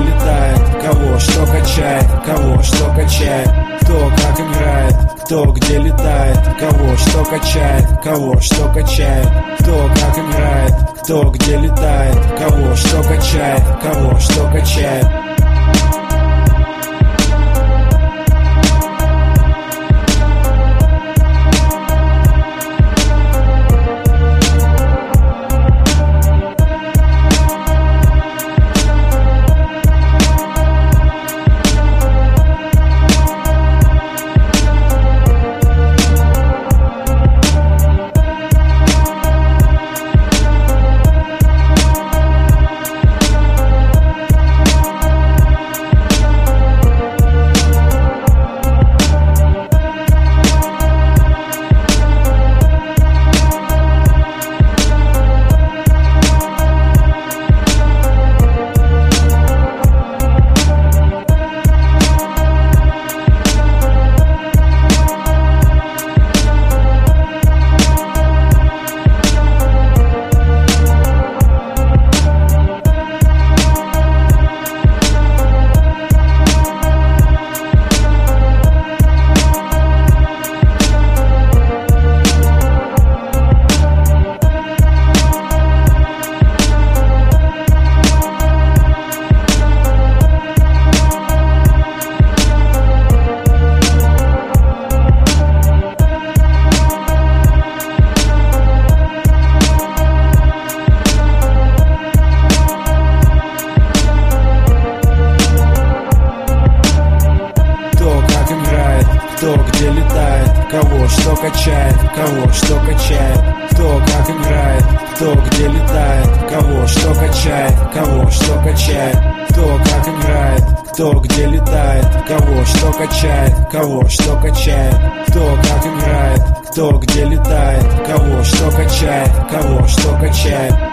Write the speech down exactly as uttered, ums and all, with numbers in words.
летает, кого что качает, кого что качает, кто как играет, кто где летает, кого что качает, кого что качает, кто как играет, кто где летает, кого что качает, кого что качает. Кто где летает, кого что качает, кого что качает, кто как играет, кто где летает, кого что качает, кого что качает, кто как играет, кто где летает, кого что качает, кого что качает, кто как играет, кто где летает, кого что качает, кого что качает.